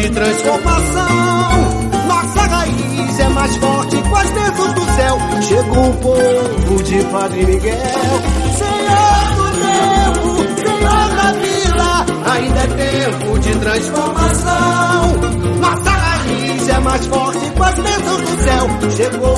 de transformação. Nossa raiz é mais forte com as bênçãos do céu. Chegou o povo de Padre Miguel. Senhor do tempo, Senhor da vila, ainda é tempo de transformação. Nossa raiz é mais forte com as bênçãos do céu. Chegou o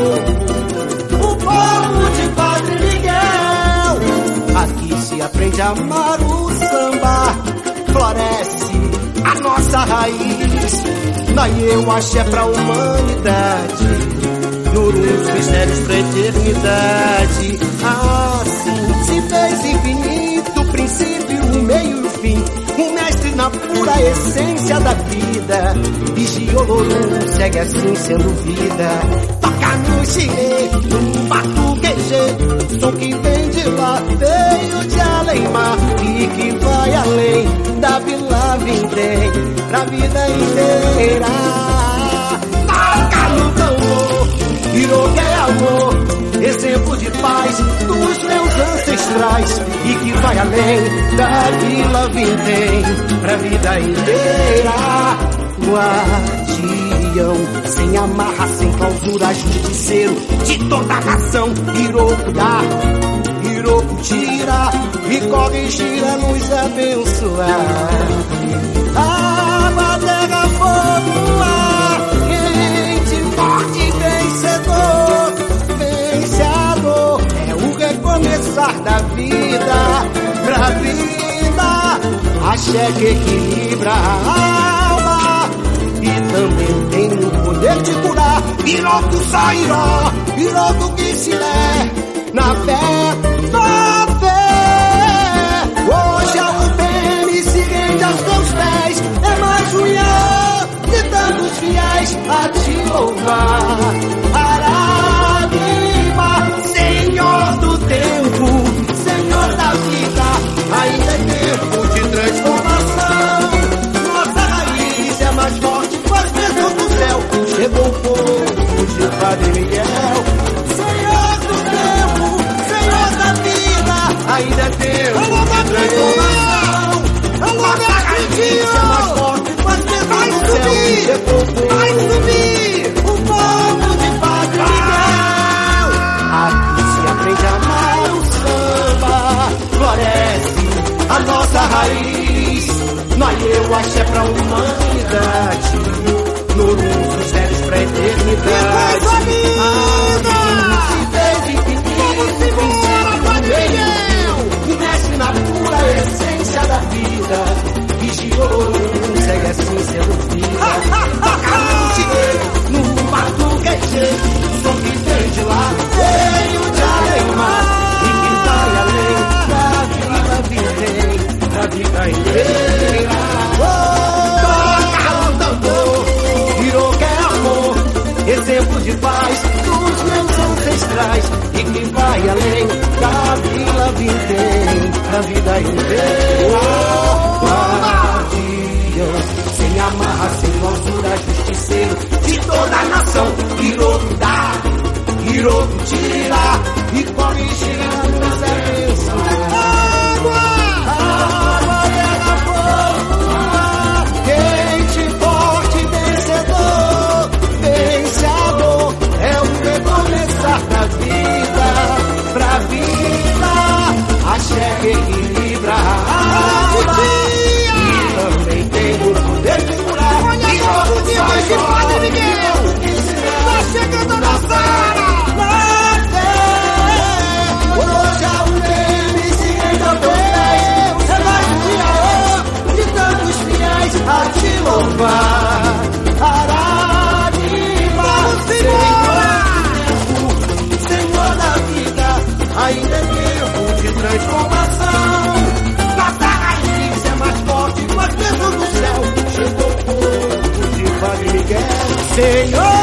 povo de Padre Miguel. Aqui se aprende a amar o samba, floresce a nossa raiz. Daí eu axé pra humanidade, Noruns mistérios pra eternidade. Assim se fez infinito, o princípio, o meio e o fim. Um mestre na pura essência da vida. Vigiolorum segue assim sendo vida. Toca no Chile, no batuquejê, som que vem de lá, veio de além-mar e que vai além da Vila Vintém pra vida inteira. Toca no tambor, Iroquê é amor, exemplo de paz dos meus ancestrais e que vai além da Vila Vintém pra vida inteira. Guardião, sem amarra, sem clausura, justiceiro de toda a nação. Iroco dá, Iroco tira e corre e gira nos abençoar. Água, terra, fogo, ar, quente, forte, vencedor, é o recomeçar da vida pra vida. Axé que equilibra a alma e também tem o poder de curar. Iroco sairá, Iroco que se lê na fé, na fé. Hoje a UPM se rende aos teus pés. É mais união de tantos fiéis a te louvar. Arabiba, Senhor do tempo, Senhor da vida, ainda é tempo de transformação. Nossa raiz é mais forte com as bênçãos do céu. Chegou o povo de Padre Miguel. Senhor do tempo, Senhor da vida, ainda é tempo de transformação. Nossa raiz é mais forte com as bênçãos do céu. Chegou o povo, vai subir, o povo de Padre Miguel. Aqui se aprende a amar o samba, floresce a nossa raiz. Nós eu axé pra humanidade, Noruns mistérios pra eternidade. Se fez infinito, o mestre na pura essência da vida. Vigiolorum segue assim sendo vida. Toca no Chile, no batuquejê, som que vem de lá, veio de além-mar e que vai além da Vila Vintém, da vida inteira. Toca o tambor, Iroquê é amor, exemplo de paz dos meus ancestrais e que vai além da Vila Vintém, da vida inteira. Guardião, sem amarra, sem clausura, justiceiro de toda a nação. Iroco dá, Iroco tira e corre e gira nos abençoar. Água, terra, fogo, ar, quente, forte, vencedor, é o recomeçar da vida pra vida. Axé que equilibra a alma e também tem o poder de curar. Iroco de Padre Miguel, tá chegando na sala, na fé. Hoje a UPM se rende aos teus pés. É mais um dia de tantos fiéis a te louvar. Arabiba, Senhor da vida, ainda é tempo de transformação. Nossa raiz é mais forte com as bênçãos do céu. Chegou o povo de Padre Miguel. Senhor